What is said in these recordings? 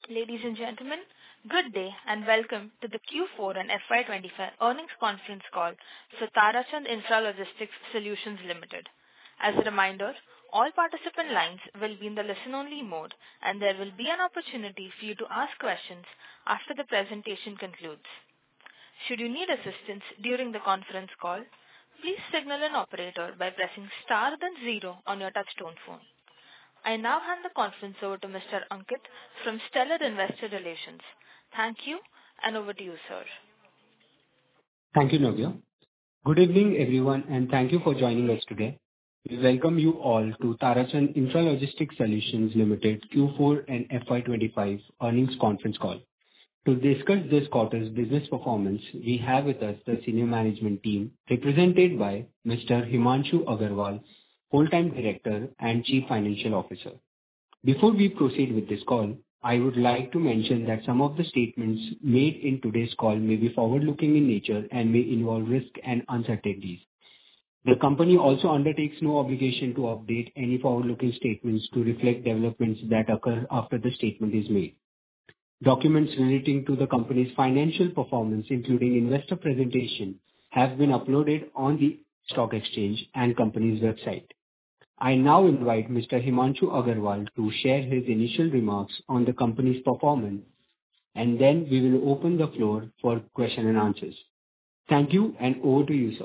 Ladies and gentlemen, good day and welcome to the Q4 and FY25 earnings conference call for Tarachand Intralogistics Solutions Limited. As a reminder, all participant lines will be in the listen-only mode, and there will be an opportunity for you to ask questions after the presentation concludes. Should you need assistance during the conference call, please signal an operator by pressing star then zero on your touch-tone phone. I now hand the conference over to Mr. Ankit from Stellar Investor Relations. Thank you, and over to you, sir. Thank you, Navya. Good evening, everyone, and thank you for joining us today. We welcome you all to Tarachand Intralogistics Solutions Limited Q4 and FY25 earnings conference call. To discuss this quarter's business performance, we have with us the senior management team represented by Mr. Himanshu Agarwal, Full-time Director and Chief Financial Officer. Before we proceed with this call, I would like to mention that some of the statements made in today's call may be forward-looking in nature and may involve risk and uncertainties. The company also undertakes no obligation to update any forward-looking statements to reflect developments that occur after the statement is made. Documents relating to the company's financial performance, including investor presentation, have been uploaded on the stock exchange and company's website. I now invite Mr. Himanshu Agarwal to share his initial remarks on the company's performance, and then we will open the floor for question and answers. Thank you, and over to you, sir.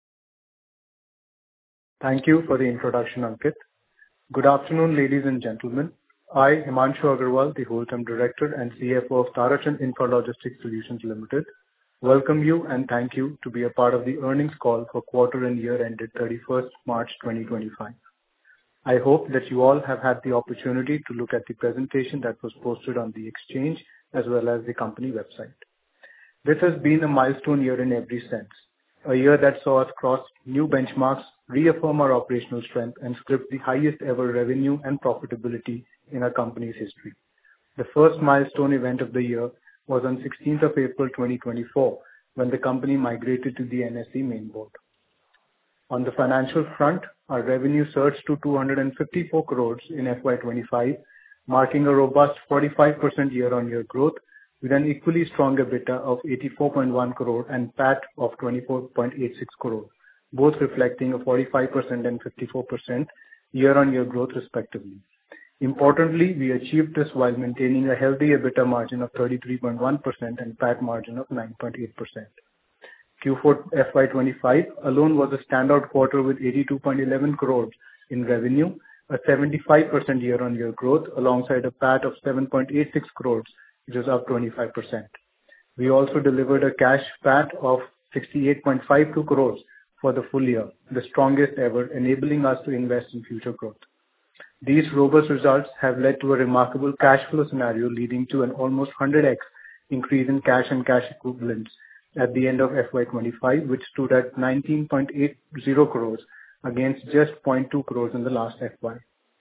Thank you for the introduction, Ankit. Good afternoon, ladies and gentlemen. I, Himanshu Agarwal, the Whole-time Director and CFO of Tarachand Intralogistics Solutions Limited, welcome you and thank you to be a part of the earnings call for quarter and year ended 31st March 2025. I hope that you all have had the opportunity to look at the presentation that was posted on the exchange as well as the company website. This has been a milestone year in every sense, a year that saw us cross new benchmarks, reaffirm our operational strength, and script the highest ever revenue and profitability in our company's history. The first milestone event of the year was on 16th of April 2024 when the company migrated to the NSE main board. On the financial front, our revenue surged to 254 crores in FY25, marking a robust 45% year-on-year growth with an equally strong EBITDA of 84.1 crore and PAT of 24.86 crore, both reflecting a 45% and 54% year-on-year growth respectively. Importantly, we achieved this while maintaining a healthy EBITDA margin of 33.1% and PAT margin of 9.8%. Q4 FY25 alone was a standout quarter with 82.11 crores in revenue, a 75% year-on-year growth alongside a PAT of 7.86 crores, which is up 25%. We also delivered a cash PAT of 68.52 crores for the full year, the strongest ever, enabling us to invest in future growth. These robust results have led to a remarkable cash flow scenario leading to an almost 100x increase in cash and cash equivalents at the end of FY25, which stood at 19.80 crores against just 0.2 crores in the last FY.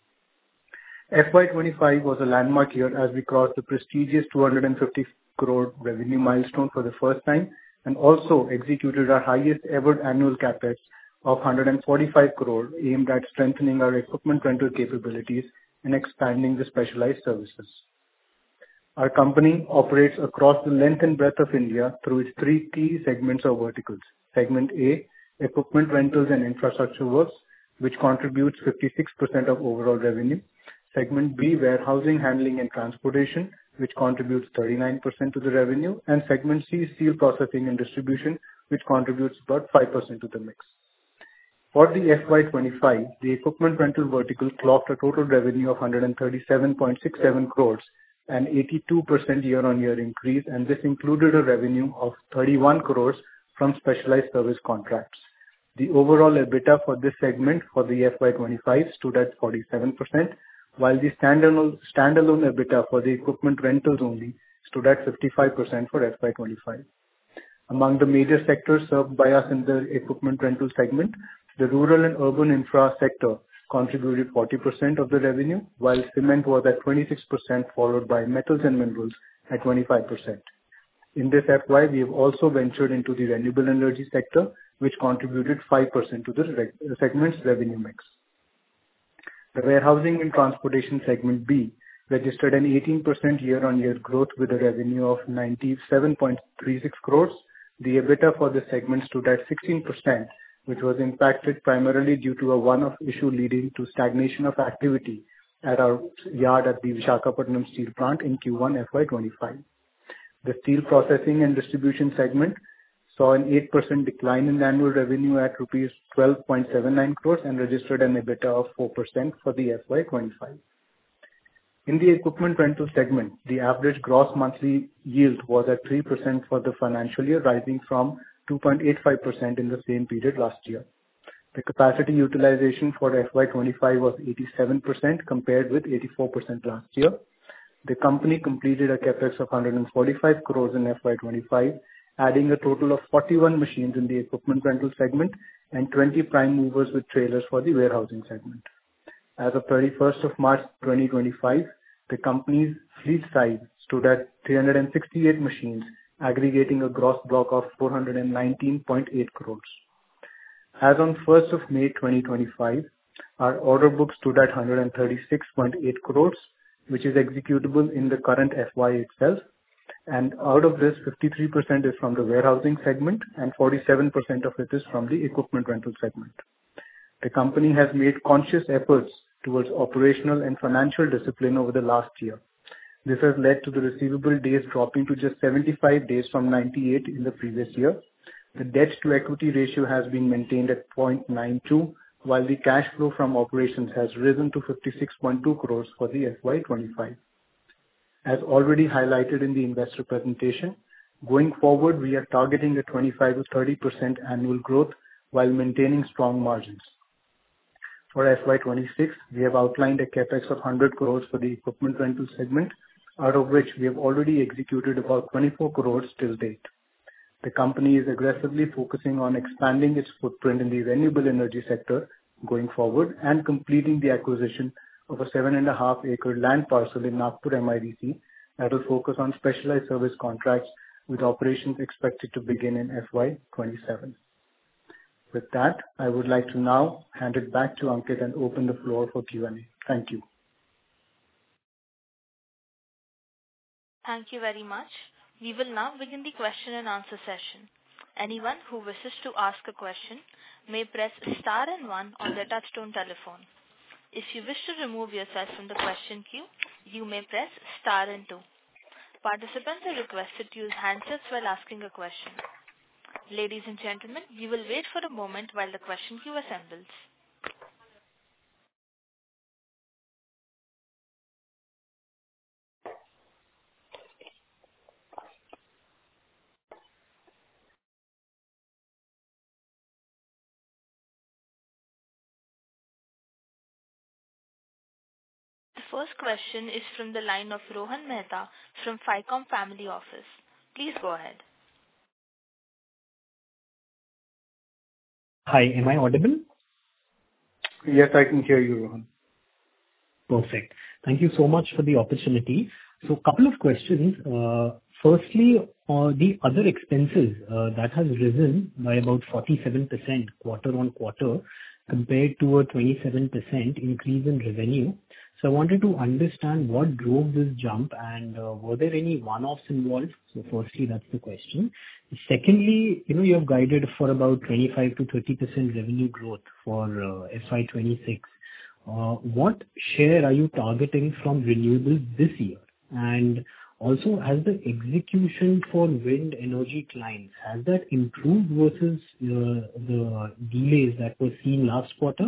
FY25 was a landmark year as we crossed the prestigious 250 crore revenue milestone for the first time and also executed our highest ever annual capex of 145 crore aimed at strengthening our equipment rental capabilities and expanding the specialized services. Our company operates across the length and breadth of India through its three key segments or verticals. Segment A, equipment rentals and infrastructure works, which contributes 56% of overall revenue. Segment B, warehousing, handling and transportation, which contributes 39% to the revenue. And segment C, steel processing and distribution, which contributes about 5% to the mix. For the FY25, the equipment rental vertical clocked a total revenue of 137.67 crores, an 82% year-on-year increase, and this included a revenue of 31 crores from specialized service contracts. The overall EBITDA for this segment for the FY25 stood at 47%, while the standalone EBITDA for the equipment rentals only stood at 55% for FY25. Among the major sectors served by us in the equipment rental segment, the rural and urban infra sector contributed 40% of the revenue, while cement was at 26%, followed by metals and minerals at 25%. In this FY, we have also ventured into the renewable energy sector, which contributed 5% to the segment's revenue mix. The warehousing and transportation segment B registered an 18% year-on-year growth with a revenue of 97.36 crores. The EBITDA for the segment stood at 16%, which was impacted primarily due to a one-off issue leading to stagnation of activity at our yard at the Visakhapatnam Steel Plant in Q1 FY25. The steel processing and distribution segment saw an 8% decline in annual revenue at rupees 12.79 crores and registered an EBITDA of 4% for the FY25. In the equipment rental segment, the average gross monthly yield was at 3% for the financial year, rising from 2.85% in the same period last year. The capacity utilization for FY25 was 87% compared with 84% last year. The company completed a capex of 145 crores in FY25, adding a total of 41 machines in the equipment rental segment and 20 prime movers with trailers for the warehousing segment. As of 31st of March 2025, the company's fleet size stood at 368 machines, aggregating a gross block of 419.8 crores. As on 1st of May 2025, our order book stood at 136.8 crores, which is executable in the current FY itself. And out of this, 53% is from the warehousing segment and 47% of it is from the equipment rental segment. The company has made conscious efforts towards operational and financial discipline over the last year. This has led to the receivable days dropping to just 75 days from 98 in the previous year. The debt to equity ratio has been maintained at 0.92, while the cash flow from operations has risen to 56.2 crores for the FY25. As already highlighted in the investor presentation, going forward, we are targeting a 25 to 30% annual growth while maintaining strong margins. For FY26, we have outlined a capex of 100 crores for the equipment rental segment, out of which we have already executed about 24 crores till date. The company is aggressively focusing on expanding its footprint in the renewable energy sector going forward and completing the acquisition of a 7.5-acre land parcel in Nagpur MIDC that will focus on specialized service contracts with operations expected to begin in FY27. With that, I would like to now hand it back to Ankit and open the floor for Q&A. Thank you. Thank you very much. We will now begin the question and answer session. Anyone who wishes to ask a question may press star and 1 on their touchtone telephone. If you wish to remove yourself from the question queue, you may press star and 2. Participants are requested to use handsets while asking a question. Ladies and gentlemen, we will wait for a moment while the question queue assembles. The first question is from the line of Rohan Mehta from Ficom Family Office. Please go ahead. Hi, am I audible? Yes, I can hear you, Rohan. Perfect. Thank you so much for the opportunity. So, a couple of questions. Firstly, the other expenses that has risen by about 47% quarter on quarter compared to a 27% increase in revenue. So, I wanted to understand what drove this jump and were there any one-offs involved? So, firstly, that's the question. Secondly, you have guided for about 25 to 30% revenue growth for FY26. What share are you targeting from renewables this year? And also, has the execution for wind energy clients, has that improved versus the delays that were seen last quarter?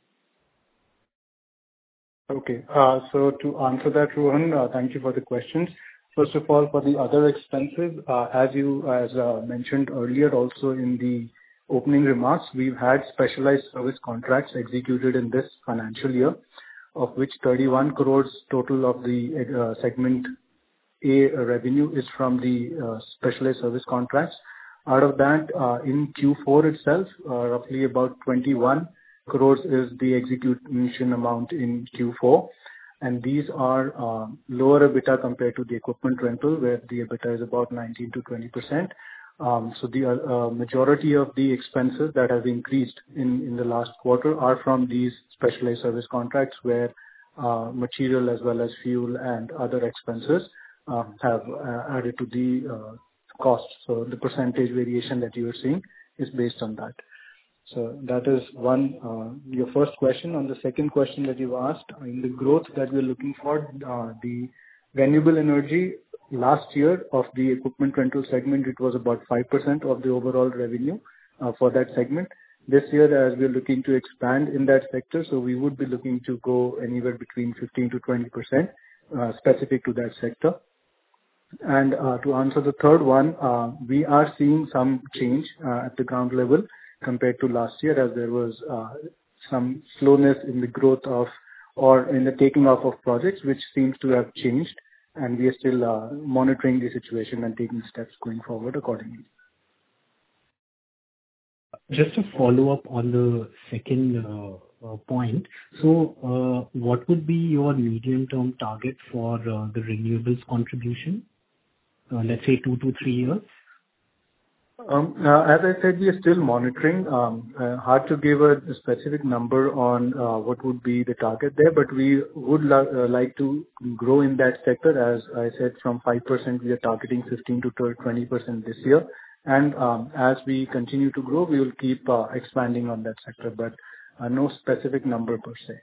Okay. So to answer that, Rohan, thank you for the questions. First of all, for the other expenses, as mentioned earlier, also in the opening remarks, we've had specialized service contracts executed in this financial year, of which 31 crores total of the segment A revenue is from the specialized service contracts. Out of that, in Q4 itself, roughly about 21 crores is the execution amount in Q4. And these are lower EBITDA compared to the equipment rental, where the EBITDA is about 19 to 20%. So the majority of the expenses that have increased in the last quarter are from these specialized service contracts, where material as well as fuel and other expenses have added to the cost. So the percentage variation that you are seeing is based on that. So that is one, your first question. On the second question that you asked, in the growth that we're looking for, the renewable energy last year of the equipment rental segment, it was about 5% of the overall revenue for that segment. This year, as we're looking to expand in that sector, so we would be looking to go anywhere between 15 to 20% specific to that sector. And to answer the third one, we are seeing some change at the ground level compared to last year, as there was some slowness in the growth of or in the taking off of projects, which seems to have changed, and we are still monitoring the situation and taking steps going forward accordingly. Just to follow up on the second point. So, what would be your medium-term target for the renewables contribution? Let's say 2 to 3 years. As I said, we are still monitoring. Hard to give a specific number on what would be the target there, but we would like to grow in that sector. As I said, from 5%, we are targeting 15 to 20% this year. And as we continue to grow, we will keep expanding on that sector, but no specific number per se.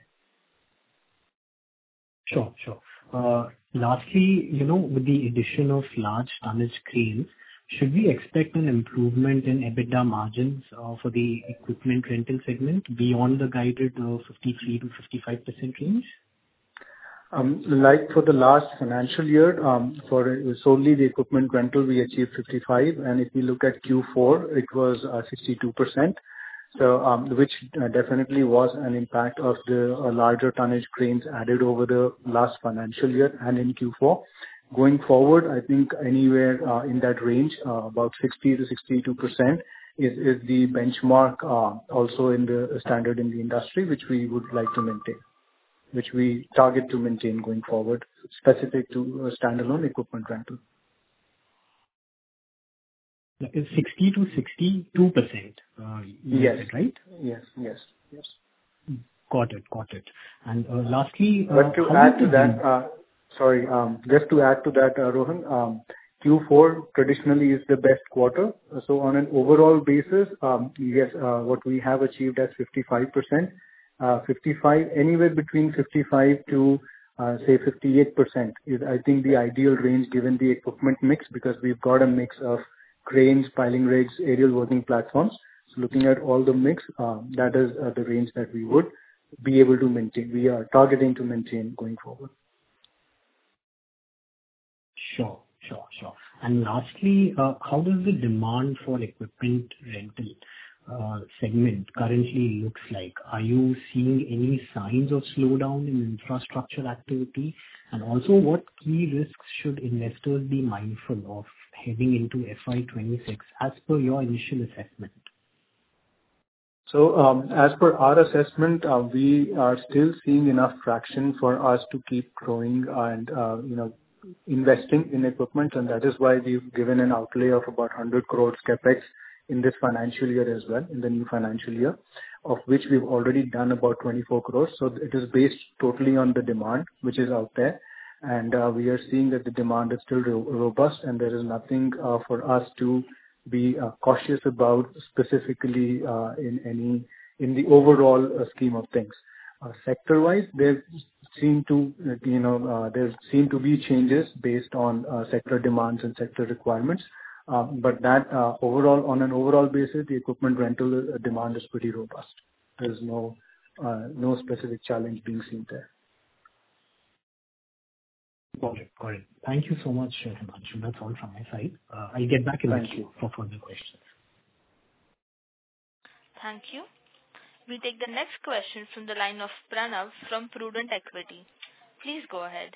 Sure. Lastly, with the addition of large tonnage cranes, should we expect an improvement in EBITDA margins for the equipment rental segment beyond the guided 53 to 55% range? Like for the last financial year, for solely the equipment rental, we achieved 55, and if we look at Q4, it was 62%. So, which definitely was an impact of the larger tonnage cranes added over the last financial year and in Q4. Going forward, I think anywhere in that range, about 60 to 62% is the benchmark, also in the standard in the industry, which we would like to maintain, which we target to maintain going forward, specific to standalone equipment rental. Is 60 to 62%, yes, said, right? Yes. Got it. And lastly, but to add to that, just to add to that, Rohan, Q4 traditionally is the best quarter. So on an overall basis, yes, what we have achieved as 55%, 55, anywhere between 55 to say 58% is, I think, the ideal range given the equipment mix, because we've got a mix of cranes, piling rigs, aerial working platforms. So looking at all the mix, that is the range that we would be able to maintain. We are targeting to maintain going forward. Sure. And lastly, how does the demand for equipment rental segment currently looks like? Are you seeing any signs of slowdown in infrastructure activity? And also, what key risks should investors be mindful of heading into FY26 as per your initial assessment? So, as per our assessment, we are still seeing enough traction for us to keep growing and, investing in equipment, and that is why we've given an outlay of about 100 crores capex in this financial year as well, in the new financial year, of which we've already done about 24 crores. So it is based totally on the demand which is out there, and we are seeing that the demand is still robust, and there is nothing for us to be cautious about specifically in the overall scheme of things. Sector-wise, there seem to be changes based on sector demands and sector requirements. But that overall, on an overall basis, the equipment rental demand is pretty robust. There's no specific challenge being seen there. Got it. Thank you so much, Himanshu. That's all from my side. I'll get back in the queue for further questions. Thank you. We take the next question from the line of Pranav from Prudent Equity. Please go ahead.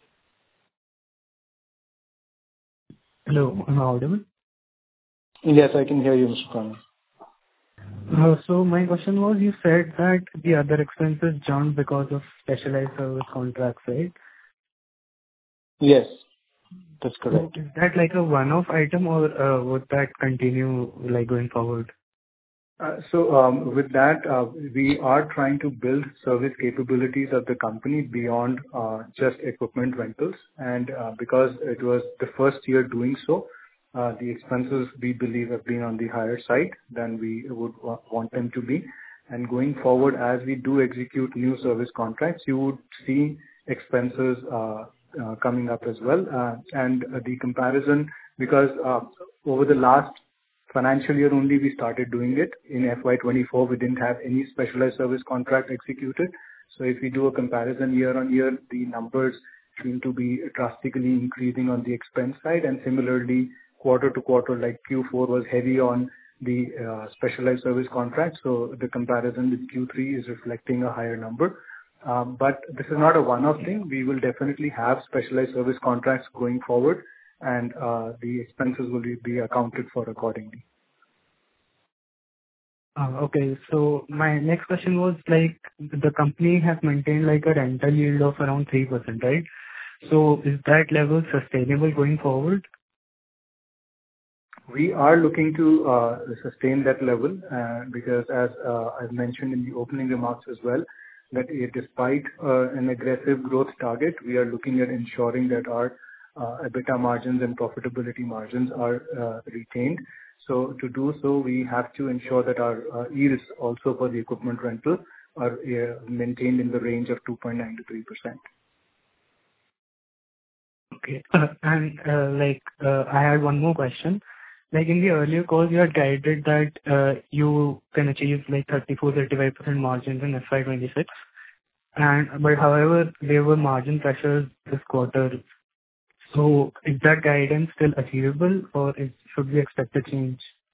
Hello, am I audible? Yes, I can hear you, Mr. Pranav. So my question was, you said that the other expenses jumped because of specialized service contracts, right? Yes, that's correct. So is that like a one-off item, or would that continue like going forward? With that, we are trying to build service capabilities of the company beyond just equipment rentals. Because it was the first year doing so, the expenses we believe have been on the higher side than we would want them to be. Going forward, as we do execute new service contracts, you would see expenses coming up as well. The comparison, because over the last financial year only we started doing it. In FY24, we didn't have any specialized service contract executed. If we do a comparison year-on-year, the numbers seem to be drastically increasing on the expense side. Similarly, quarter-to-quarter, like Q4 was heavy on the specialized service contracts, so the comparison with Q3 is reflecting a higher number. This is not a one-off thing. We will definitely have specialized service contracts going forward, and the expenses will be accounted for accordingly. Okay. My next question was, like, the company has maintained like a rental yield of around 3%, right? Is that level sustainable going forward? We are looking to sustain that level, because as I've mentioned in the opening remarks as well, that despite an aggressive growth target, we are looking at ensuring that our EBITDA margins and profitability margins are retained. To do so, we have to ensure that our yields also for the equipment rental are maintained in the range of 2.9% to 3%. Okay. I had one more question. Like in the earlier calls, you had guided that you can achieve like 34%-35% margins in FY26. However, there were margin pressures this quarter. Is that guidance still achievable, or should we expect a change?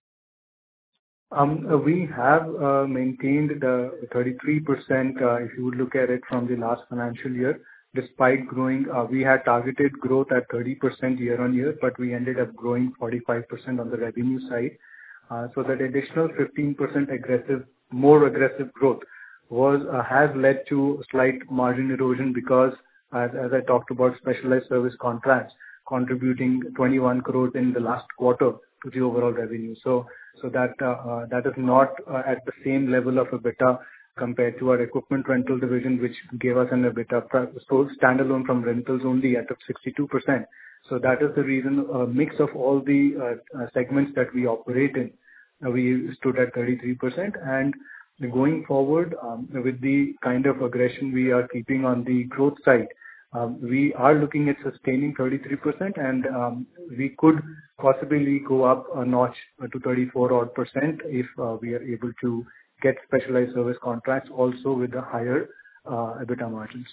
We have maintained the 33%, if you would look at it from the last financial year. Despite growing, we had targeted growth at 30% year-on-year, but we ended up growing 45% on the revenue side. That additional 15% more aggressive growth has led to slight margin erosion because as I talked about specialized service contracts contributing 21 crores in the last quarter to the overall revenue. That is not at the same level of EBITDA compared to our equipment rental division, which gave us an EBITDA standalone from rentals only at 62%. That is the reason, a mix of all the segments that we operate in, we stood at 33%. Going forward, with the kind of aggression we are keeping on the growth side, we are looking at sustaining 33%, and we could possibly go up a notch to 34% odd if we are able to get specialized service contracts also with the higher EBITDA margins.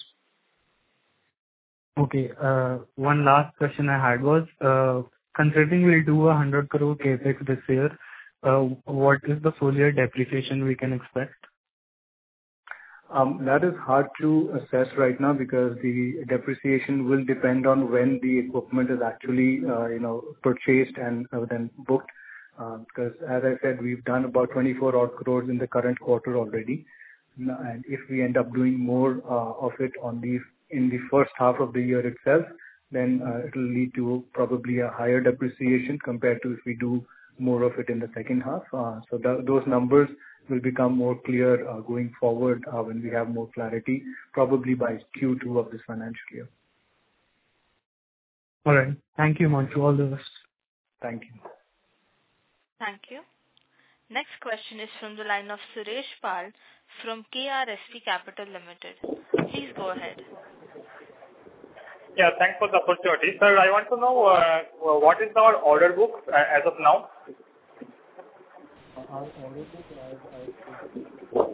Okay. One last question I had was, considering we'll do 100 crore CapEx this year, what is the full year depreciation we can expect? That is hard to assess right now because the depreciation will depend on when the equipment is actually, purchased and then booked. Because as I said, we've done about 24 odd crores in the current quarter already. If we end up doing more of it in the first half of the year itself, then it will lead to probably a higher depreciation compared to if we do more of it in the second half. Those numbers will become more clear going forward when we have more clarity, probably by Q2 of this financial year. All right. Thank you, Himanshu. All the best. Thank you. Thank you. Next question is from the line of Suresh Pal from KRSP Capital Limited. Please go ahead. Yeah, thanks for the opportunity. Sir, I want to know what is our order book as of now? Our order book as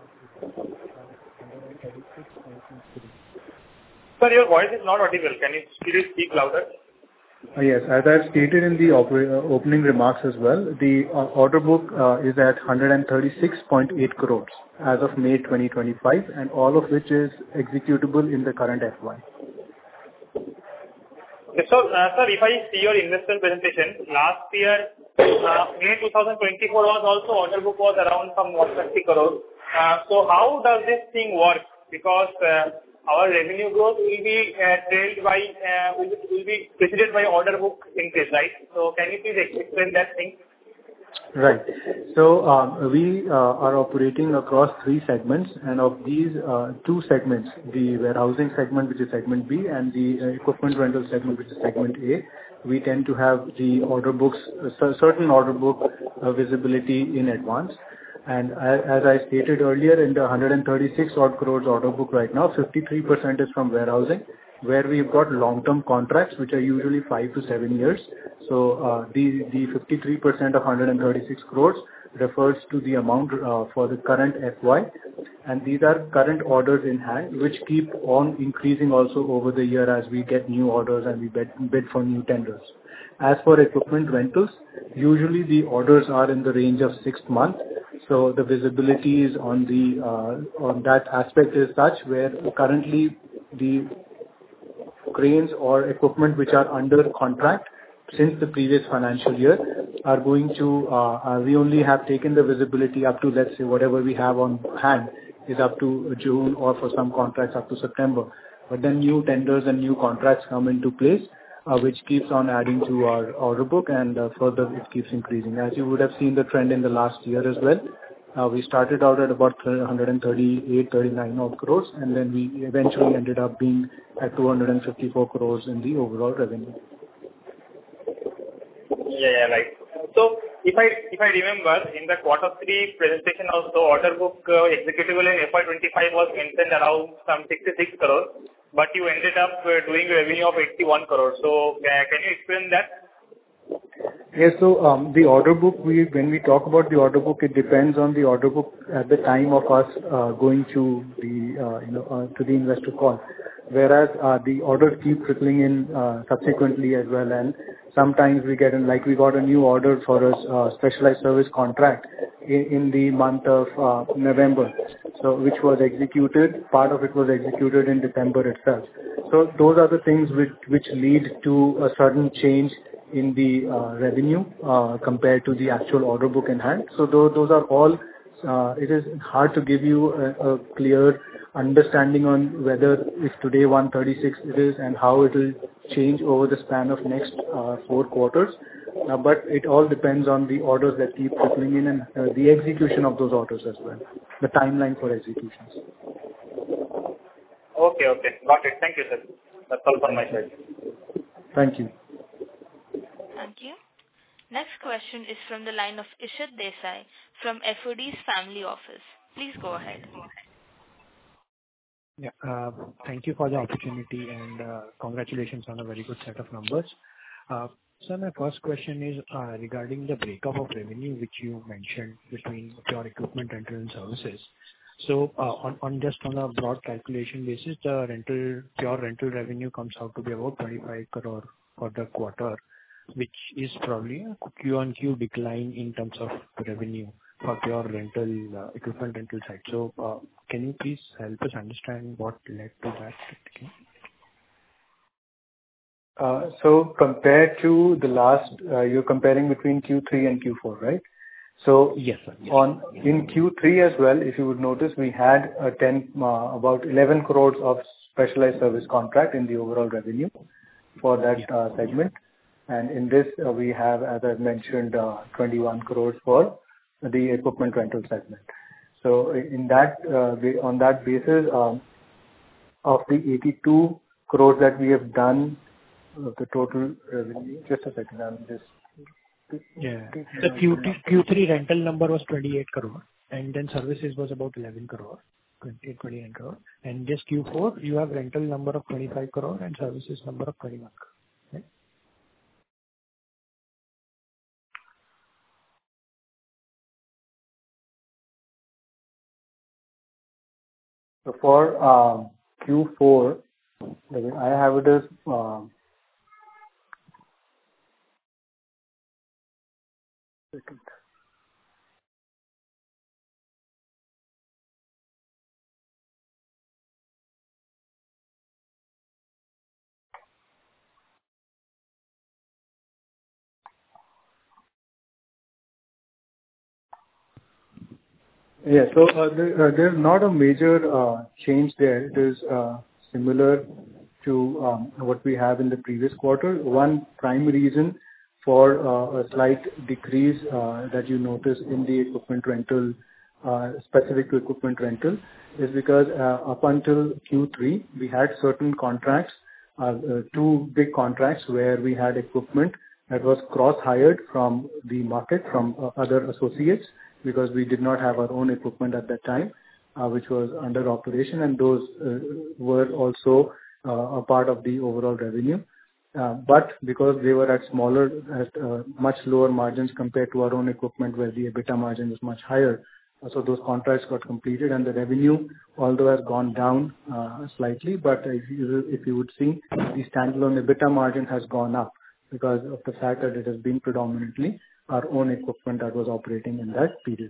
Sir, your voice is not audible. Can you please speak louder? Yes. As I've stated in the opening remarks as well, the order book is at 136.8 crores as of May 2025, and all of which is executable in the current FY. Okay, sir, if I see your investor presentation, last year, May 2024 was also order book was around some 130 crores. How does this thing work? Because our revenue growth will be preceded by order book increase, right? Can you please explain that thing? Right. So, we are operating across three segments, and of these, two segments, the warehousing segment, which is segment B, and the equipment rental segment, which is segment A, we tend to have the order books, certain order book visibility in advance. And as I stated earlier, in the 136 odd crores order book right now, 53% is from warehousing, where we've got long-term contracts, which are usually 5 to 7 years. So, the 53% of 136 crores refers to the amount for the current FY, and these are current orders in hand, which keep on increasing also over the year as we get new orders and we bid for new tenders. As for equipment rentals, usually the orders are in the range of 6 months, so the visibility is on that aspect is such where currently the cranes or equipment which are under contract since the previous financial year are going to, we only have taken the visibility up to, let's say, whatever we have on hand is up to June, or for some contracts up to September. But then new tenders and new contracts come into place, which keeps on adding to our order book, and further it keeps increasing. As you would have seen the trend in the last year as well, we started out at about 138, 39 odd crores, and then we eventually ended up being at 254 crores in the overall revenue. Yeah, right. So if I remember, in the quarter 3 presentation also, order book executable in FY25 was mentioned around some 66 crores, but you ended up doing revenue of 81 crores. So can you explain that? Yes. So, the order book, when we talk about the order book, it depends on the order book at the time of us going to the to the investor call. Whereas, the orders keep trickling in subsequently as well, and sometimes we get in, like we got a new order for a specialized service contract in the month of November, so which was executed, part of it was executed in December itself. So those are the things which lead to a sudden change in the revenue compared to the actual order book in hand. So those are all, it is hard to give you a clear understanding on whether if today 136 it is and how it will change over the span of next 4 quarters. But it all depends on the orders that keep trickling in and the execution of those orders as well, the timeline for executions. Okay. Got it. Thank you, sir. That's all from my side. Thank you. Thank you. Next question is from the line of Ishit Desai from FOD's family office. Please go ahead. Yeah, thank you for the opportunity and congratulations on a very good set of numbers. So my first question is regarding the breakup of revenue which you mentioned between pure equipment rental and services. So on a broad calculation basis, the pure rental revenue comes out to be about 25 crore for the quarter, which is probably a Q-on-Q decline in terms of revenue for pure rental equipment rental side. So can you please help us understand what led to that? So compared to the last, you're comparing between Q3 and Q4, right? So yes, sir. Yes. In Q3 as well, if you would notice, we had about 11 crores of specialized service contract in the overall revenue for that segment. And in this, we have, as I mentioned, 21 crores for the equipment rental segment. So in that, on that basis, of the 82 crores that we have done, the total revenue. Just a second, I'm just. Yeah. The Q3 rental number was 28 crore, and then services was about 11 crore, 29 crore. And just Q4, you have rental number of 25 crore and services number of 21 crore. Right? So for Q4, I have it as second. Yeah, so there's not a major change there. It is similar to what we have in the previous quarter. One prime reason for a slight decrease that you notice in the equipment rental, specific to equipment rental, is because up until Q3, we had certain contracts, two big contracts where we had equipment that was cross-hired from the market, from other associates, because we did not have our own equipment at that time, which was under operation, and those were also a part of the overall revenue. But because they were at much lower margins compared to our own equipment, where the EBITDA margin is much higher, so those contracts got completed, and the revenue, although has gone down slightly, but if you would see, the standalone EBITDA margin has gone up because of the fact that it has been predominantly our own equipment that was operating in that period.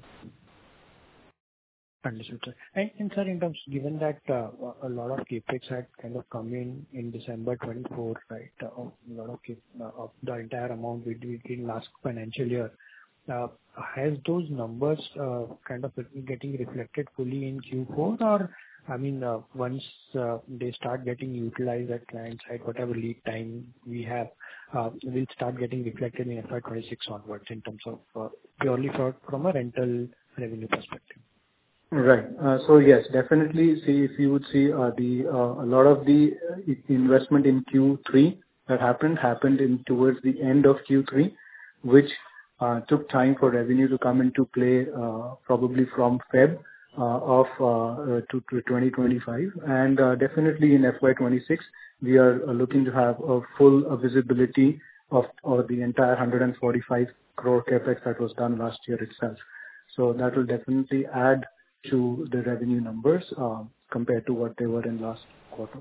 Understood, sir. And sir, in terms, given that a lot of CapEx had kind of come in December 24, right? A lot of of the entire amount we did in last financial year. Has those numbers kind of getting reflected fully in Q4? Or, I mean, once they start getting utilized at client side, whatever lead time we have, will start getting reflected in FY 26 onwards in terms of purely from a rental revenue perspective. Right. So yes, definitely. See, if you would see, a lot of the investment in Q3 that happened towards the end of Q3, which took time for revenue to come into play, probably from Feb of to 2025. And definitely in FY 26, we are looking to have a full visibility of the entire 145 crore CapEx that was done last year itself. So that will definitely add to the revenue numbers compared to what they were in last quarter.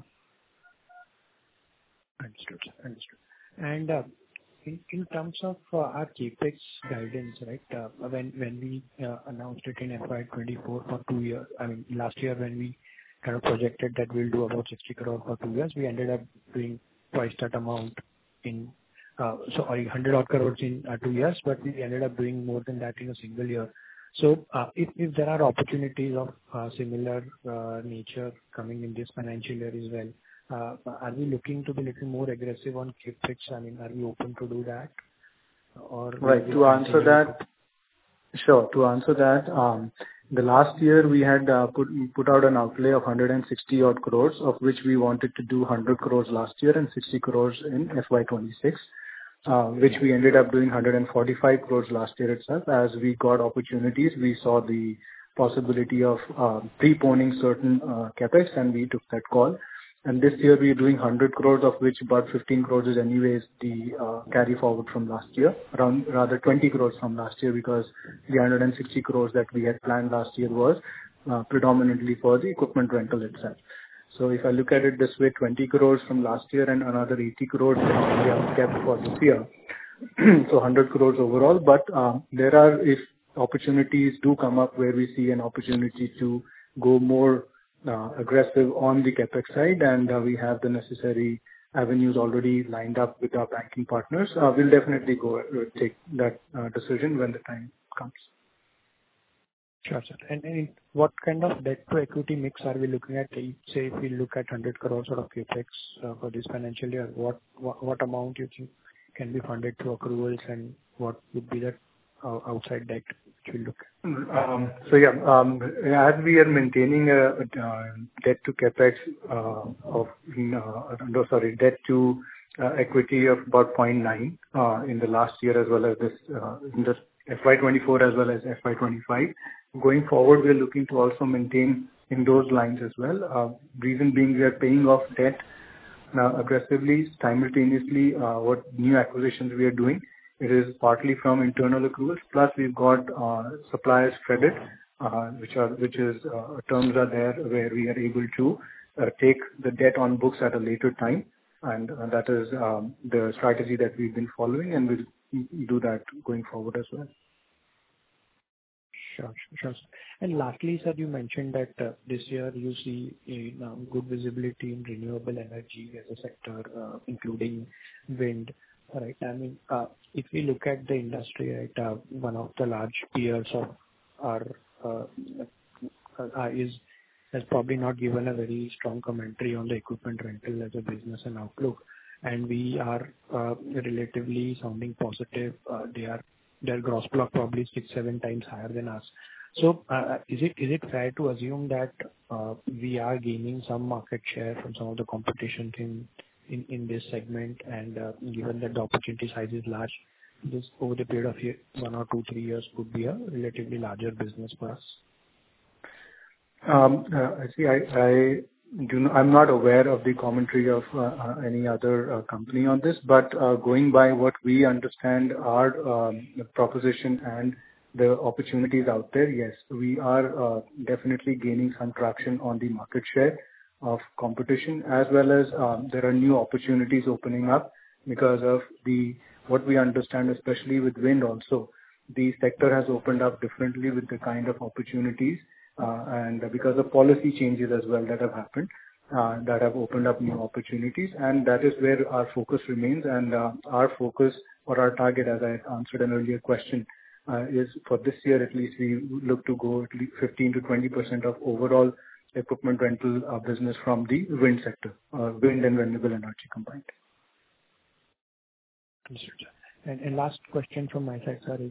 Understood. And in terms of our CapEx guidance, right? When we announced it in FY 24 for 2 years, I mean last year when we kind of projected that we'll do about 60 crore for 2 years, we ended up doing twice that amount in 100 odd crores in 2 years, but we ended up doing more than that in a single year. So, if there are opportunities of similar nature coming in this financial year as well, are we looking to be little more aggressive on CapEx? I mean, are we open to do that? Or right. To answer that, sure. To answer that, the last year we had put out an outlay of 160 odd crores, of which we wanted to do 100 crores last year and 60 crores in FY 26. Which we ended up doing 145 crores last year itself. As we got opportunities, we saw the possibility of preponing certain capex, and we took that call. And this year we are doing 100 crores, of which about 15 crores is anyways the carry forward from last year, rather 20 crores from last year, because the 160 crores that we had planned last year was predominantly for the equipment rental itself. So if I look at it this way, 20 crores from last year and another 80 crores we have kept for this year. So 100 crores overall. But there are, if opportunities do come up where we see an opportunity to go more aggressive on the capex side, and we have the necessary avenues already lined up with our banking partners, we'll definitely take that decision when the time comes. Sure, sir. And what kind of debt to equity mix are we looking at? Say, if we look at 100 crores of capex for this financial year, what amount you think can be funded through accruals, and what would be that outside debt which we look at? So yeah, as we are maintaining a debt to capex debt to equity of about 0.9 in the last year, as well as this in the FY24 as well as FY25. Going forward, we are looking to also maintain in those lines as well. Reason being, we are paying off debt aggressively, simultaneously. What new acquisitions we are doing, it is partly from internal accruals. Plus, we've got suppliers credit, which is terms are there where we are able to take the debt on books at a later time, and that is the strategy that we've been following, and we'll do that going forward as well. Sure. And lastly, sir, you mentioned that this year you see a good visibility in renewable energy as a sector, including wind, right? I mean, if we look at the industry, right, one of the large peers of our has probably not given a very strong commentary on the equipment rental as a business and outlook. and we are relatively sounding positive. Their gross block probably 6-7 times higher than us. So, is it fair to assume that we are gaining some market share from some of the competition in this segment, and given that the opportunity size is large, this over the period of 1 or 2, 3 years could be a relatively larger business for us? I'm not aware of the commentary of any other company on this, but going by what we understand our proposition and the opportunities out there, yes, we are definitely gaining some traction on the market share of competition, as well as there are new opportunities opening up because of what we understand, especially with wind also. The sector has opened up differently with the kind of opportunities, and because of policy changes as well that have happened, that have opened up new opportunities, and that is where our focus remains. And our focus or our target, as I answered an earlier question, is for this year at least, we look to go at least 15-20% of overall equipment rental business from the wind sector, wind and renewable energy combined. And last question from my side, sir, is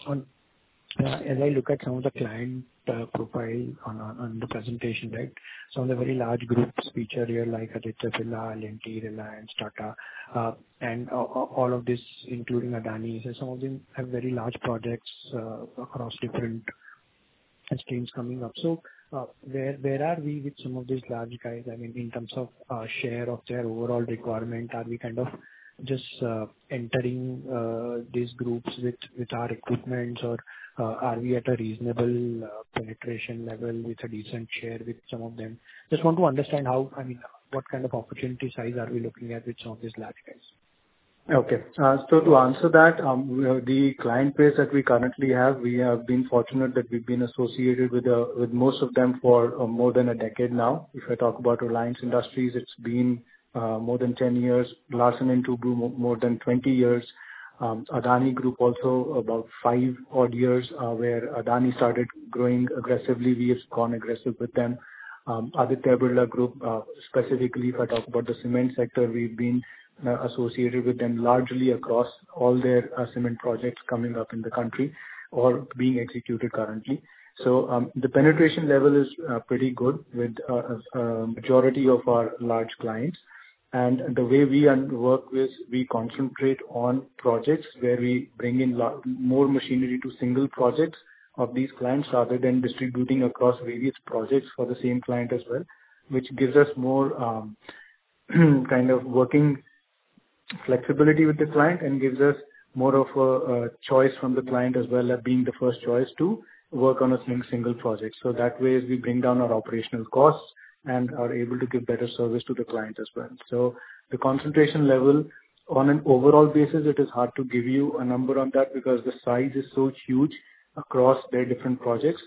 as I look at some of the client profile on the presentation, right? Some of the very large groups featured here, like Aditya Birla, L&T, Reliance, Tata, and all of this, including Adani. So some of them have very large projects across different streams coming up. So where are we with some of these large guys? I mean, in terms of share of their overall requirement, are we kind of just entering these groups with our equipment, or are we at a reasonable penetration level with a decent share with some of them? Just want to understand what kind of opportunity size are we looking at with some of these large guys? Okay. So to answer that, the client base that we currently have, we have been fortunate that we've been associated with most of them for more than a decade now. If I talk about Reliance Industries, it's been more than 10 years. Larsen & Toubro, more than 20 years. Adani Group also about 5 odd years, where Adani started growing aggressively. We have gone aggressive with them. Aditya Birla Group, specifically, if I talk about the cement sector, we've been associated with them largely across all their cement projects coming up in the country or being executed currently. So the penetration level is pretty good with a majority of our large clients. And the way we work is we concentrate on projects where we bring in more machinery to single projects of these clients rather than distributing across various projects for the same client as well, which gives us more kind of working flexibility with the client and gives us more of a choice from the client as well, as being the first choice to work on a single project. So that way we bring down our operational costs and are able to give better service to the client as well. So the concentration level on an overall basis, it is hard to give you a number on that because the size is so huge across their different projects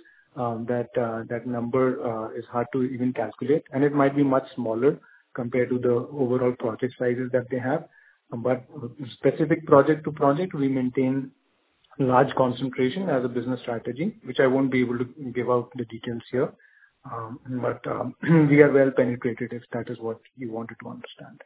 that number is hard to even calculate, and it might be much smaller compared to the overall project sizes that they have. But specific project to project, we maintain large concentration as a business strategy, which I won't be able to give out the details here. But we are well penetrated, if that is what you wanted to understand.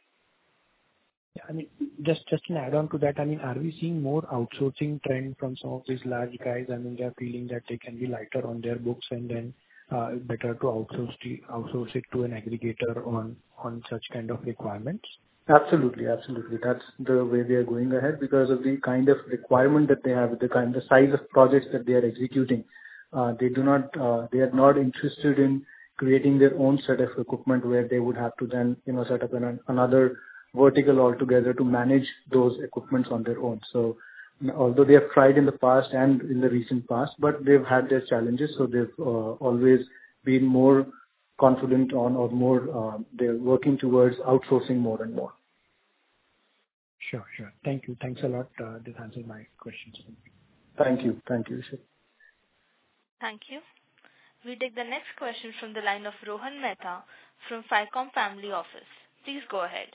Yeah, I mean, just an add-on to that, I mean, are we seeing more outsourcing trend from some of these large guys? I mean, they're feeling that they can be lighter on their books and then better to outsource it to an aggregator on such kind of requirements? Absolutely. That's the way they are going ahead because of the kind of requirement that they have, the size of projects that they are executing. They are not interested in creating their own set of equipment where they would have to then, set up another vertical altogether to manage those equipments on their own. So although they have tried in the past and in the recent past, but they've had their challenges. So they've always been more confident on or more, they're working towards outsourcing more and more. Sure. Thank you. Thanks a lot. This answers my questions. Thank you. Ishit. Thank you. We take the next question from the line of Rohan Mehta from Ficom Family Office. Please go ahead.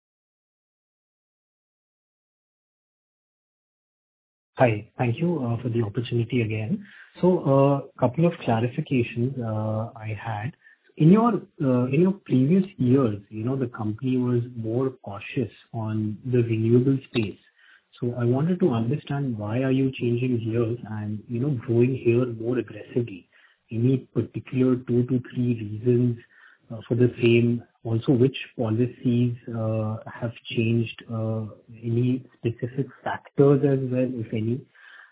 Hi. Thank you for the opportunity again. So a couple of clarifications I had. In your previous years, the company was more cautious on the renewable space. So I wanted to understand, why are you changing gears and, growing here more aggressively? Any particular 2 to 3 reasons for the same? Also, which policies have changed? Any specific factors as well, if any?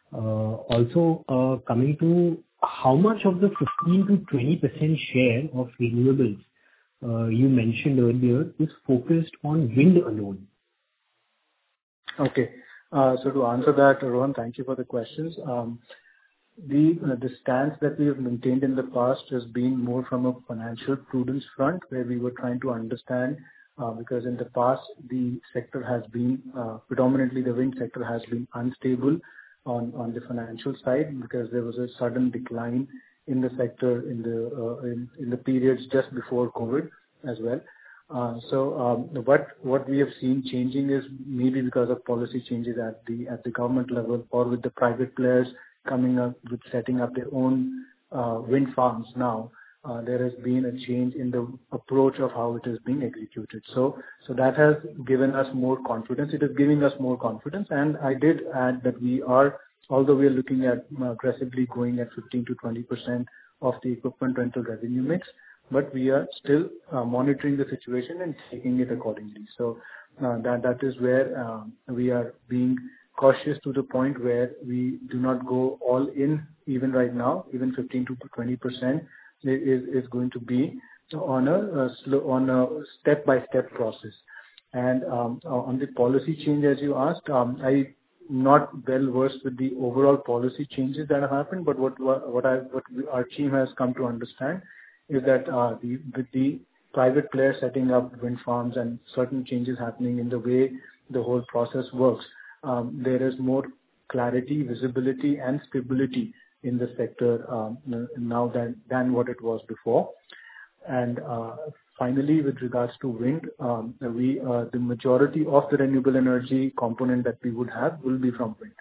Also, coming to how much of the 15 to 20% share of renewables you mentioned earlier is focused on wind alone? Okay. So to answer that, Rohan, thank you for the questions. The stance that we have maintained in the past has been more from a financial prudence front, where we were trying to understand, because in the past, the sector has been, predominantly the wind sector has been unstable on the financial side, because there was a sudden decline in the sector in the periods just before COVID as well. So what we have seen changing is maybe because of policy changes at the government level, or with the private players coming up with setting up their own wind farms now. There has been a change in the approach of how it is being executed. So that has given us more confidence. It is giving us more confidence. And I did add that although we are looking at aggressively going at 15 to 20% of the equipment rental revenue mix, but we are still monitoring the situation and taking it accordingly. So that is where we are being cautious to the point where we do not go all in even right now. Even 15 to 20% is going to be on a step-by-step process. And on the policy change, as you asked, I'm not well versed with the overall policy changes that have happened, but what our team has come to understand is that with the private players setting up wind farms and certain changes happening in the way the whole process works, there is more clarity, visibility, and stability in the sector now than what it was before. And finally, with regards to wind, the majority of the renewable energy component that we would have will be from wind.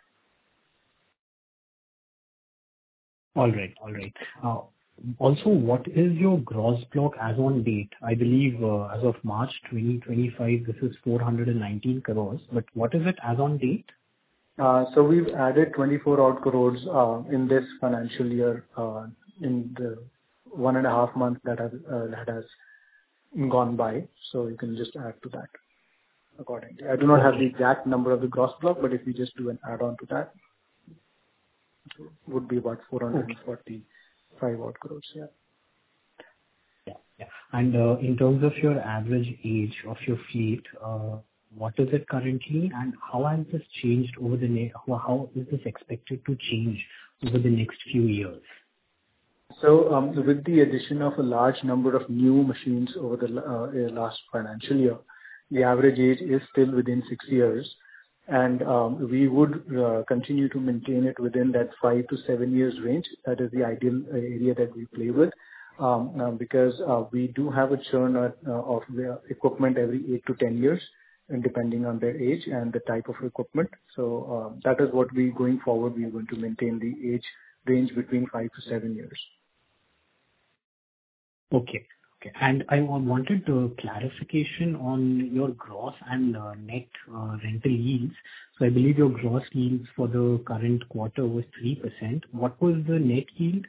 All right. Also, what is your gross block as on date? I believe as of March 2025, this is 419 crores. But what is it as on date? So we've added 24 odd crores in this financial year, in the 1.5 months that has gone by. So you can just add to that accordingly. I do not have the exact number of the gross block, but if we just do an add-on to that, it would be about 445 odd crores. Yeah. And in terms of your average age of your fleet, what is it currently, and how has this changed over how is this expected to change over the next few years? So with the addition of a large number of new machines over the last financial year, the average age is still within 6 years. And we would continue to maintain it within that 5 to 7 years range. That is the ideal area that we play with, because we do have a churn of the equipment every 8 to 10 years, and depending on their age and the type of equipment. So that is what going forward, we are going to maintain the age range between 5 to 7 years. Okay. And I wanted clarification on your gross and net rental yields. So I believe your gross yields for the current quarter was 3%. What was the net yield?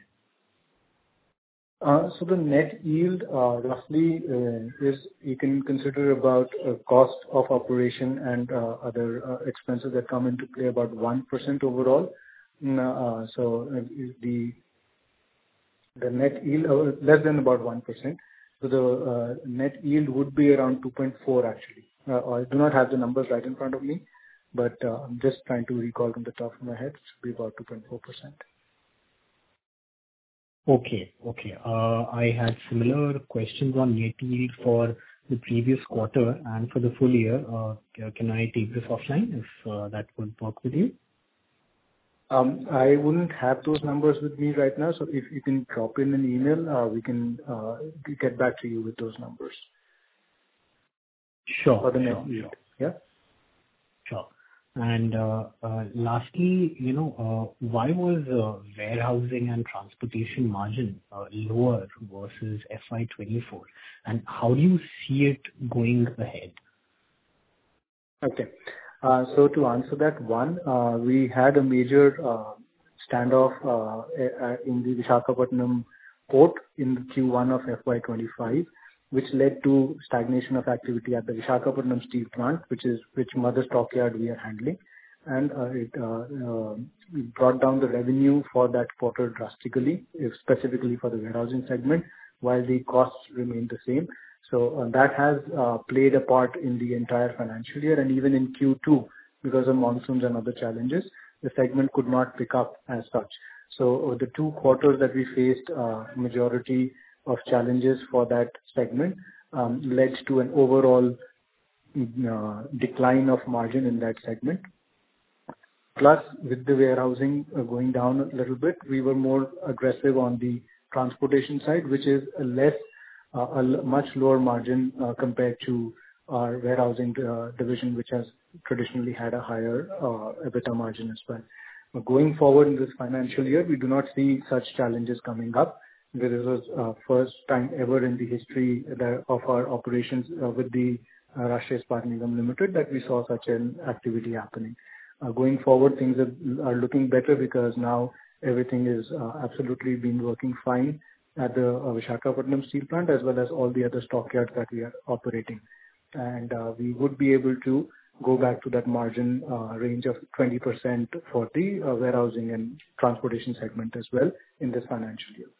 So the net yield roughly is, you can consider about cost of operation and other expenses that come into play, about 1% overall. So the net yield less than about 1%. So the net yield would be around 2.4 actually. I do not have the numbers right in front of me, but I'm just trying to recall from the top of my head. It should be about 2.4%. Okay. I had similar questions on net yield for the previous quarter and for the full year. Can I take this offline if that would work with you? I wouldn't have those numbers with me right now. So if you can drop in an email, we can get back to you with those numbers. Sure. For the net yield. Yeah. Sure. And lastly, why was warehousing and transportation margin lower versus FY24? And how do you see it going ahead? Okay. So to answer that one, we had a major standoff in the Visakhapatnam port in the Q1 of FY25, which led to stagnation of activity at the Visakhapatnam steel plant, which mother stockyard we are handling. And it brought down the revenue for that quarter drastically, specifically for the warehousing segment, while the costs remained the same. So that has played a part in the entire financial year, and even in Q2, because of monsoons and other challenges, the segment could not pick up as such. So the 2 quarters that we faced, majority of challenges for that segment led to an overall decline of margin in that segment. Plus, with the warehousing going down a little bit, we were more aggressive on the transportation side, which is a much lower margin compared to our warehousing division, which has traditionally had a higher EBITDA margin as well. Going forward in this financial year, we do not see such challenges coming up. This was first time ever in the history of our operations with the Rashtriya Ispat Nigam Limited that we saw such an activity happening. Going forward, things are looking better because now everything is absolutely been working fine at the Visakhapatnam steel plant as well as all the other stockyards that we are operating. And we would be able to go back to that margin range of 20% for the warehousing and transportation segment as well in this financial year.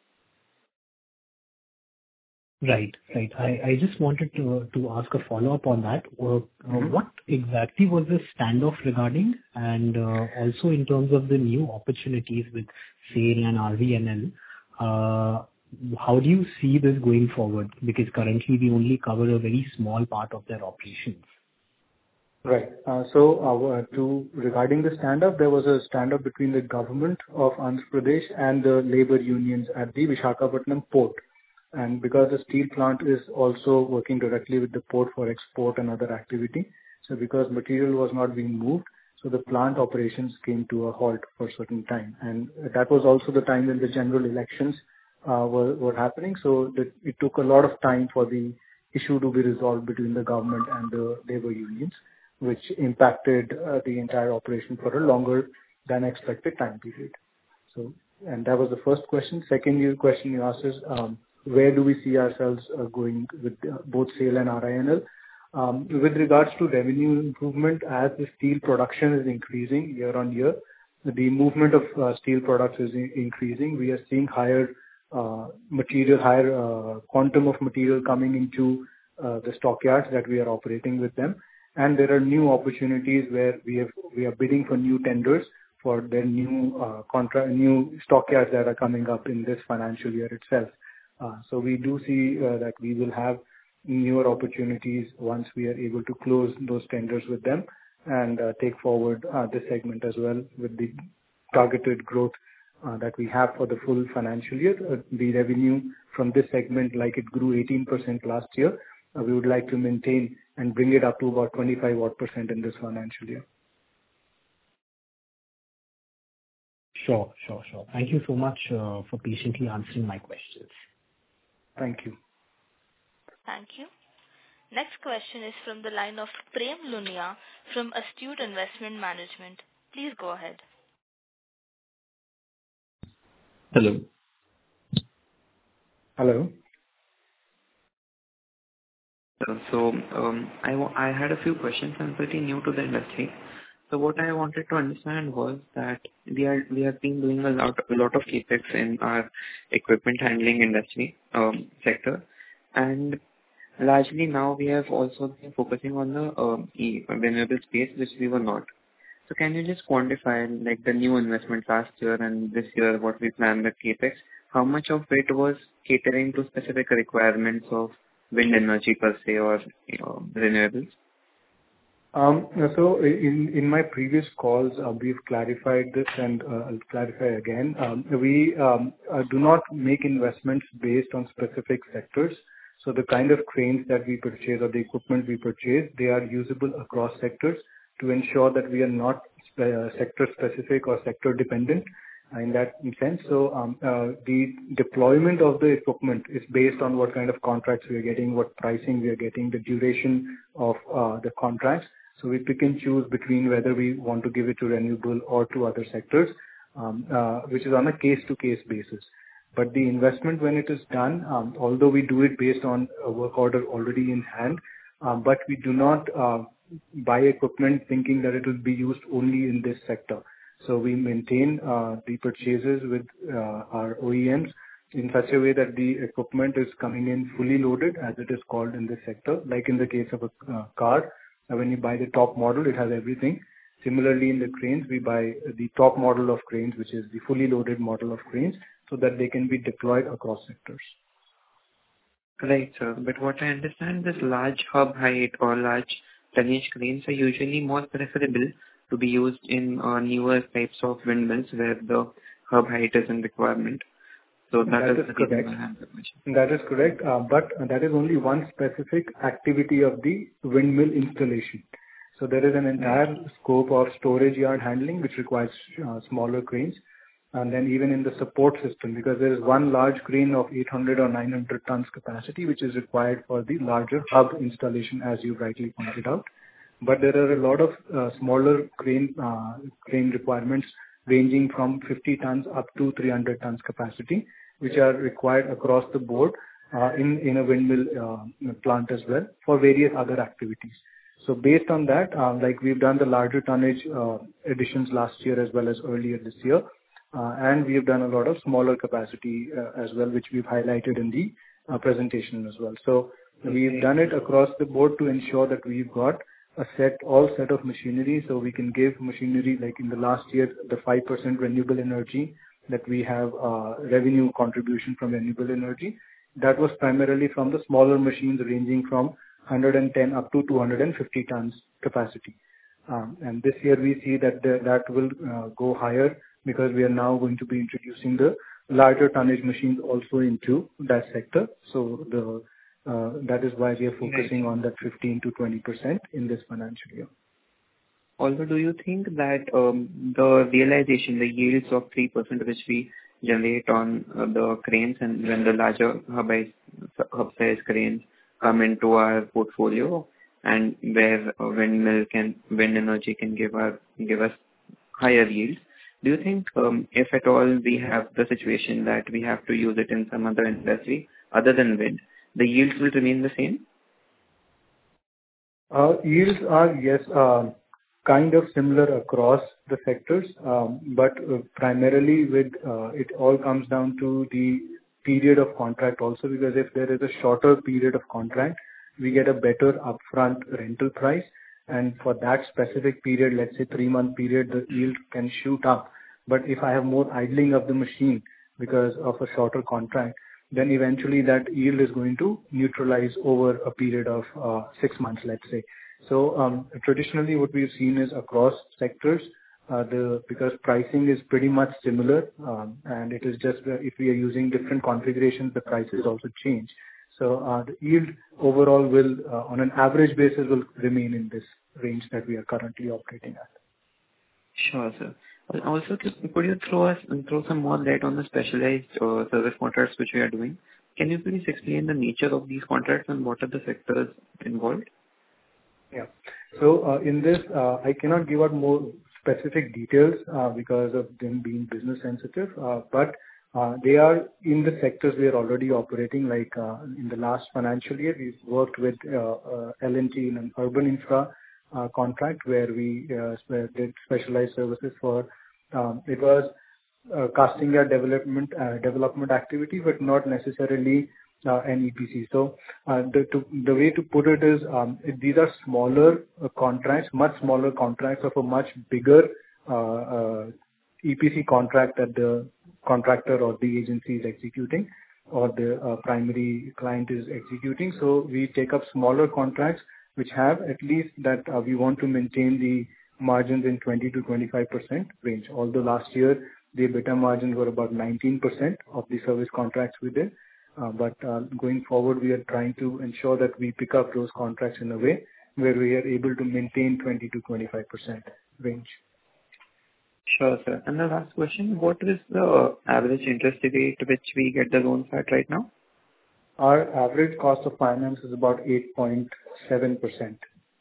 Right. I just wanted to ask a follow-up on that. What exactly was this standoff regarding? And also in terms of the new opportunities with SAIL and RVNL, how do you see this going forward? Because currently we only cover a very small part of their operations. Right. So regarding the stand-up, there was a stand-up between the government of Andhra Pradesh and the labor unions at the Visakhapatnam port. And because the steel plant is also working directly with the port for export and other activity, so because material was not being moved, so the plant operations came to a halt for a certain time. And that was also the time when the general elections were happening. So it took a lot of time for the issue to be resolved between the government and the labor unions, which impacted the entire operation for a longer than expected time period. So, and that was the first question. Second question you asked is, where do we see ourselves going with both SAIL and RINL? With regards to revenue improvement, as the steel production is increasing year on year, the movement of steel products is increasing. We are seeing higher quantum of material coming into the stockyards that we are operating with them. And there are new opportunities where we are bidding for new tenders for their new stockyards that are coming up in this financial year itself. So we do see that we will have newer opportunities once we are able to close those tenders with them and take forward this segment as well with the targeted growth that we have for the full financial year. The revenue from this segment, like it grew 18% last year, we would like to maintain and bring it up to about 25% in this financial year. Sure. Thank you so much for patiently answering my questions. Thank you. Thank you. Next question is from the line of Prem Lunia from Astute Investment Management. Please go ahead. Hello. So I had a few questions. I'm pretty new to the industry. So what I wanted to understand was that we have been doing a lot of capex in our equipment handling industry sector, and largely now we have also been focusing on the renewable space, which we were not. So can you just quantify like the new investment last year and this year, what we planned the capex? How much of it was catering to specific requirements of wind energy per se or renewables? So in my previous calls, we've clarified this and I'll clarify again. We do not make investments based on specific sectors. So the kind of cranes that we purchase or the equipment we purchase, they are usable across sectors. to ensure that we are not sector specific or sector dependent in that sense. So the deployment of the equipment is based on what kind of contracts we are getting, what pricing we are getting, the duration of the contracts. So we pick and choose between whether we want to give it to renewable or to other sectors, which is on a case-to-case basis. But the investment, when it is done, although we do it based on a work order already in hand, but we do not buy equipment thinking that it will be used only in this sector. So we maintain the purchases with our OEMs in such a way that the equipment is coming in fully loaded, as it is called in this sector. Like in the case of a car, when you buy the top model, it has everything. Similarly, in the cranes, we buy the top model of cranes, which is the fully loaded model of cranes, so that they can be deployed across sectors. Right, sir. But what I understand is large hub height or large tonnage cranes are usually more preferable to be used in newer types of windmills where the hub height is a requirement. So that is correct. That is correct. But that is only one specific activity of the windmill installation. So there is an entire scope of storage yard handling which requires smaller cranes. And then even in the support system, because there is one large crane of 800 or 900 tons capacity, which is required for the larger hub installation, as you rightly pointed out. But there are a lot of smaller crane requirements ranging from 50 tons up to 300 tons capacity, which are required across the board in a windmill plant as well for various other activities. So based on that, like we've done the larger tonnage additions last year as well as earlier this year. And we have done a lot of smaller capacity as well, which we've highlighted in the presentation as well. So we've done it across the board to ensure that we've got all set of machinery, so we can give machinery, like in the last year, the 5% renewable energy that we have revenue contribution from renewable energy. That was primarily from the smaller machines ranging from 110 up to 250 tons capacity. And this year we see that that will go higher, because we are now going to be introducing the larger tonnage machines also into that sector. So that is why we are focusing on that 15 to 20% in this financial year. Also, do you think that the realization, the yields of 3% which we generate on the cranes, and when the larger hub size cranes come into our portfolio, and where wind energy can give us higher yields, do you think if at all we have the situation that we have to use it in some other industry other than wind, the yields will remain the same? Yields are, yes, kind of similar across the sectors, but primarily with it all comes down to the period of contract also, because if there is a shorter period of contract, we get a better upfront rental price. And for that specific period, let's say 3-month period, the yield can shoot up. But if I have more idling of the machine because of a shorter contract, then eventually that yield is going to neutralize over a period of 6 months, let's say. So traditionally what we've seen is across sectors, because pricing is pretty much similar, and it is just if we are using different configurations, the prices also change. So the yield overall will, on an average basis, will remain in this range that we are currently operating at. Sure, sir. Also, could you throw some more light on the specialized service contracts which we are doing? Can you please explain the nature of these contracts and what are the sectors involved? Yeah. So in this, I cannot give out more specific details because of them being business sensitive, but they are in the sectors we are already operating. Like in the last financial year, we've worked with L&T in an urban infra contract where we did specialized services for it was casting yard development activity, but not necessarily an EPC. So the way to put it is these are smaller contracts, much smaller contracts of a much bigger EPC contract that the contractor or the agency is executing, or the primary client is executing. So we take up smaller contracts which have at least that we want to maintain the margins in 20 to 25% range. Although last year the EBITDA margins were about 19% of the service contracts we did. But going forward, we are trying to ensure that we pick up those contracts in a way where we are able to maintain 20 to 25% range. Sure, sir. And the last question, what is the average interest rate which we get the loans at right now? Our average cost of finance is about 8.7%.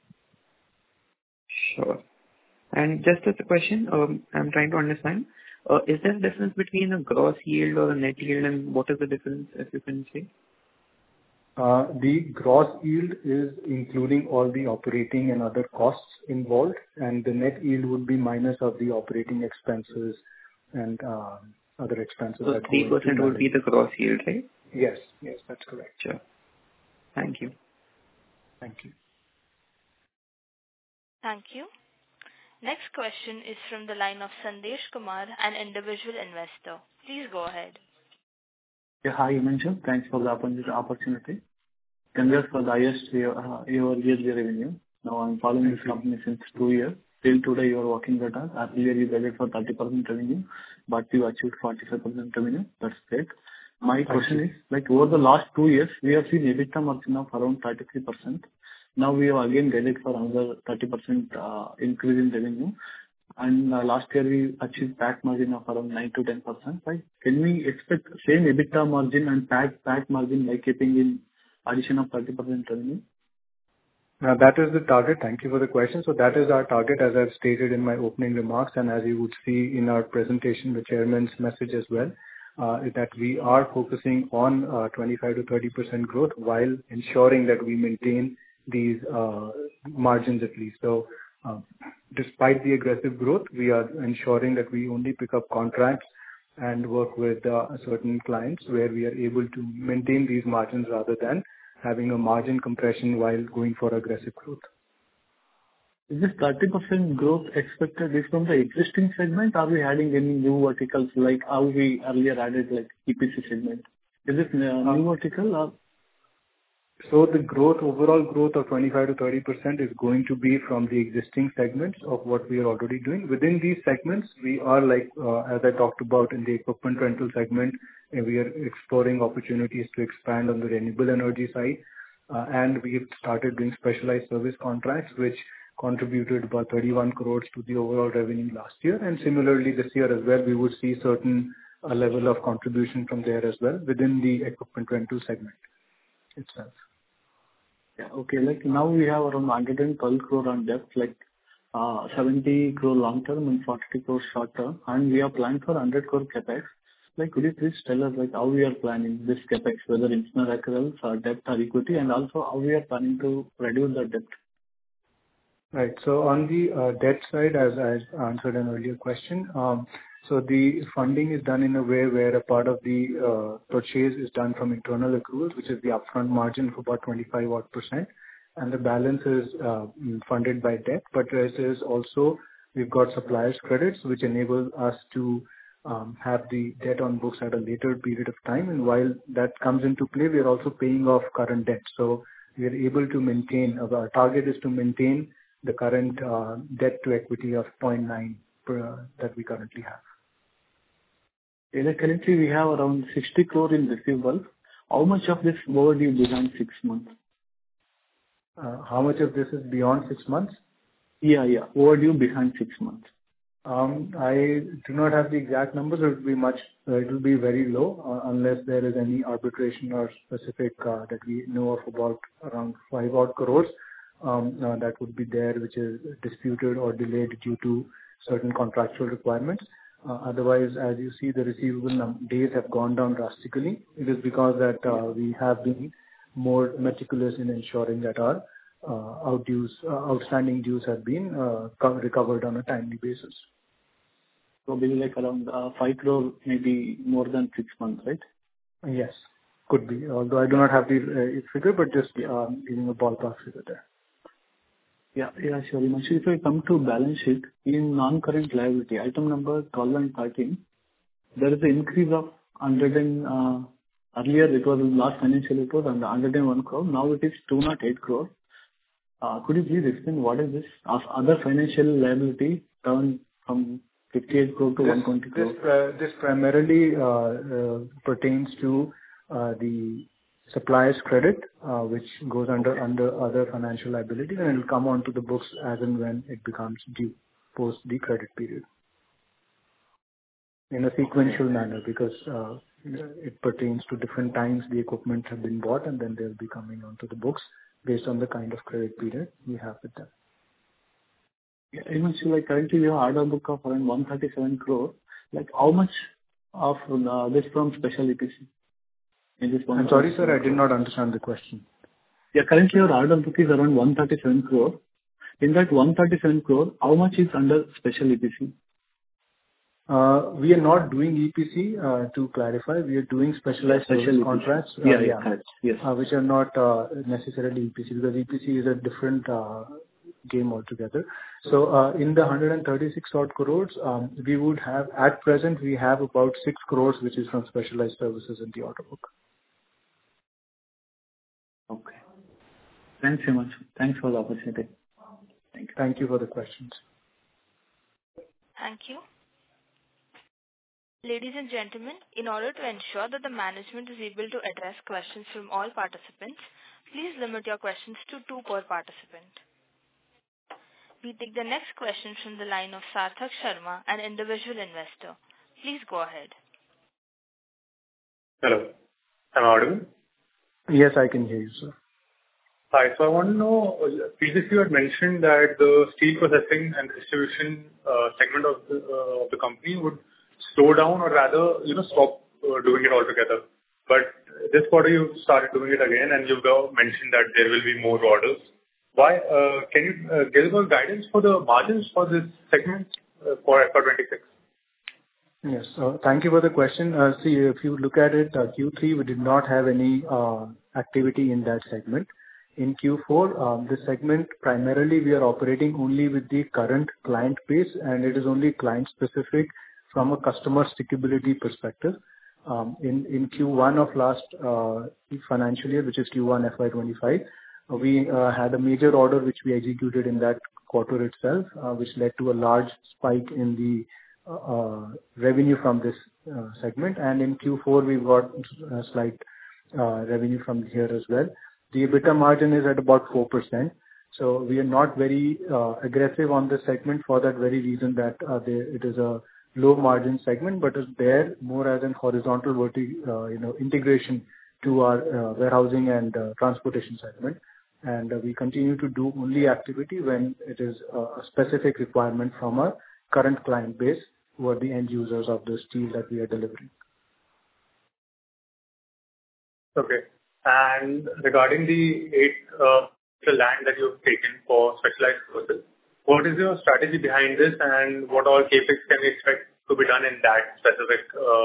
Sure. And just as a question, I'm trying to understand, is there a difference between a gross yield or a net yield, and what is the difference, if you can say? The gross yield is including all the operating and other costs involved, and the net yield would be minus of the operating expenses and other expenses. So 3% would be the gross yield, right? Yes, that's correct. Sure. Thank you. Thank you. Thank you. Next question is from the line of Sandesh Kumar, an individual investor. Please go ahead. Yeah, hi, Himanshu. Thanks for the opportunity. Congrats for the highest yearly revenue. Now I'm following this company since 2 years. Till today, you are working with us. Earlier, you guided for 30% revenue, but you achieved 45% revenue. That's great. My question is, like over the last 2 years, we have seen EBITDA margin of around 33%. Now we have again guided for another 30% increase in revenue. And last year we achieved PAT margin of around 9 to 10%. Right? Can we expect same EBITDA margin and PAT margin by keeping in addition of 30% revenue? Now that is the target. Thank you for the question. So that is our target, as I've stated in my opening remarks, and as you would see in our presentation, the chairman's message as well, that we are focusing on 25 to 30% growth while ensuring that we maintain these margins at least. So despite the aggressive growth, we are ensuring that we only pick up contracts and work with certain clients where we are able to maintain these margins rather than having a margin compression while going for aggressive growth. Is this 30% growth expected is from the existing segment? Are we adding any new verticals like how we earlier added like EPC segment? Is it new vertical or? So the growth, overall growth of 25 to 30% is going to be from the existing segments of what we are already doing. Within these segments, we are like, as I talked about in the equipment rental segment, we are exploring opportunities to expand on the renewable energy side. And we have started doing specialized service contracts, which contributed about 31 crores to the overall revenue last year. And similarly, this year as well, we would see certain level of contribution from there as well within the equipment rental segment itself. Yeah, okay. Like now we have around 112 crore on debt, like 70 crore long term and 40 crore short term, and we are planning for 100 crore capex. Like, could you please tell us like how we are planning this capex, whether internal accruals or debt or equity, and also how we are planning to reduce the debt? Right. So on the debt side, as I answered an earlier question, so the funding is done in a way where a part of the purchase is done from internal accruals, which is the upfront margin of about 25%, and the balance is funded by debt. But there is also, we've got suppliers credits, which enable us to have the debt on books at a later period of time. And while that comes into play, we are also paying off current debt. So we are able to maintain, our target is to maintain the current debt to equity of 0.9 that we currently have. Currently, we have around 60 crore in receivables. How much of this overdue beyond 6 months? How much of this is beyond 6 months? Yeah. Overdue behind 6 months. I do not have the exact numbers. It will be very low unless there is any arbitration or specific that we know of about around 5 odd crores. That would be there, which is disputed or delayed due to certain contractual requirements. Otherwise, as you see, the receivable days have gone down drastically. It is because that we have been more meticulous in ensuring that our outstanding dues have been recovered on a timely basis. So maybe like around 5 crore, maybe more than 6 months, right? Yes, could be. Although I do not have the figure, but just giving a ballpark figure there. Yeah, sure. If I come to balance sheet, in non-current liability, item number 12 and 13, there is an increase of 100 and earlier it was last financial report and 101 crore. Now it is 208 crore. Could you please explain what is this? Other financial liability turned from 58 crore to 120 crore. This primarily pertains to the suppliers credit, which goes under other financial liabilities, and it will come onto the books as and when it becomes due post the credit period in a sequential manner, because it pertains to different times the equipment have been bought, and then they'll be coming onto the books based on the kind of credit period we have with them. Yeah, like currently you have order book of around 137 crore. Like how much of this from special EPC? I'm sorry, sir, I did not understand the question. Yeah, currently your order book is around 137 crore. In that 137 crore, how much is under special EPC? We are not doing EPC, to clarify. We are doing specialized service contracts. Correct. Yes. Which are not necessarily EPC, because EPC is a different game altogether. So, in the 136 odd crores, we would have, at present, we have about 6 crores, which is from specialized services in the order book. Okay. Thanks so much. Thanks for the opportunity. Thank you for the questions. Thank you. Ladies and gentlemen, in order to ensure that the management is able to address questions from all participants, please limit your questions to 2 per participant. We take the next question from the line of Sarthak Sharma, an individual investor. Please go ahead. Hello. Am I audible? Yes, I can hear you, sir. Hi. So I want to know, previously you had mentioned that the steel processing and distribution segment of the company would slow down, or rather, stop doing it altogether. But this quarter you started doing it again, and you've mentioned that there will be more orders. Why? Can you give us guidance for the margins for this segment for FY26? Yes. Thank you for the question. See, if you look at it, Q3, we did not have any activity in that segment. In Q4, this segment, primarily we are operating only with the current client base, and it is only client specific from a customer stickability perspective. In Q1 of last financial year, which is Q1 FY25, we had a major order which we executed in that quarter itself, which led to a large spike in the revenue from this segment. And in Q4, we got a slight revenue from here as well. The EBITDA margin is at about 4%. So we are not very aggressive on this segment for that very reason, that it is a low margin segment, but is there more as an horizontal integration to our warehousing and transportation segment. And we continue to do only activity when it is a specific requirement from our current client base, who are the end users of the steel that we are delivering. Okay. And regarding the land that you've taken for specialized services, what is your strategy behind this, and what all CapEx can we expect to be done in that specific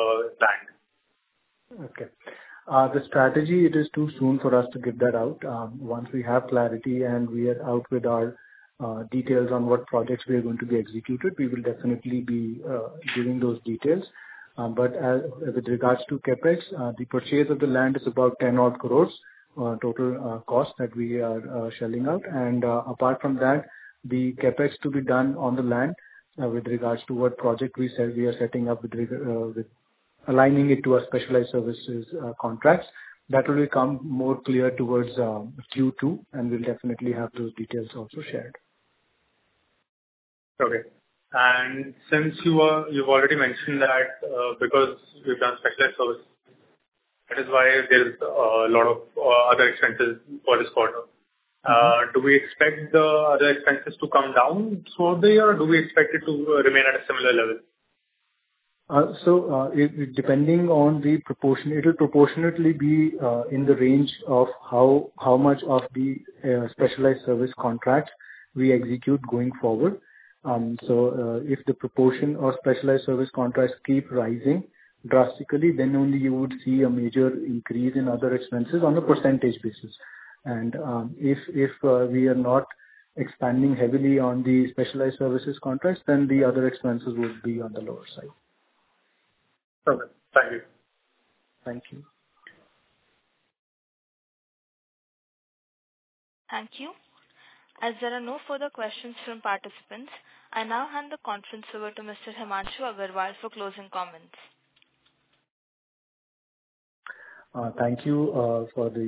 land? Okay. The strategy, it is too soon for us to give that out. Once we have clarity and we are out with our details on what projects we are going to be executed, we will definitely be giving those details. But with regards to CapEx, the purchase of the land is about 10 odd crores total cost that we are shelling out. And apart from that, the CapEx to be done on the land with regards to what project we said we are setting up with aligning it to our specialized services contracts, that will become more clear towards Q2, and we'll definitely have those details also shared. Okay. And since you've already mentioned that because we've done specialized services, that is why there's a lot of other expenses for this quarter. Do we expect the other expenses to come down throughout the year, or do we expect it to remain at a similar level? Depending on the proportion, it will proportionately be in the range of how much of the specialized service contracts we execute going forward. If the proportion of specialized service contracts keep rising drastically, then only you would see a major increase in other expenses on a percentage basis. And if we are not expanding heavily on the specialized services contracts, then the other expenses would be on the lower side. Okay. Thank you. Thank you. Thank you. As there are no further questions from participants, I now hand the conference over to Mr. Himanshu Agarwal for closing comments. Thank you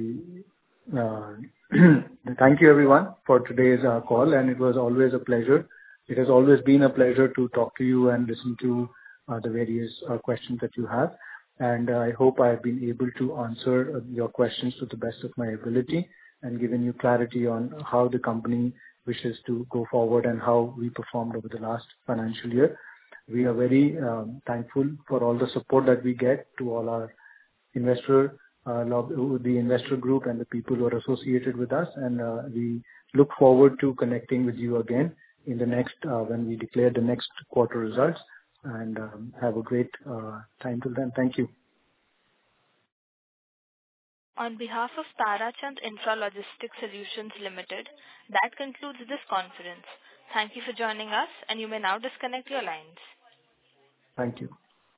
thank you everyone for today's call, and it was always a pleasure. It has always been a pleasure to talk to you and listen to the various questions that you have. And I hope I have been able to answer your questions to the best of my ability and given you clarity on how the company wishes to go forward and how we performed over the last financial year. We are very thankful for all the support that we get to all our the investor group and the people who are associated with us. And we look forward to connecting with you again in the next, when we declare the next quarter results. And have a great time till then. Thank you. On behalf of Tarachand Intralogistics Solutions Limited, that concludes this conference. Thank you for joining us, and you may now disconnect your lines. Thank you.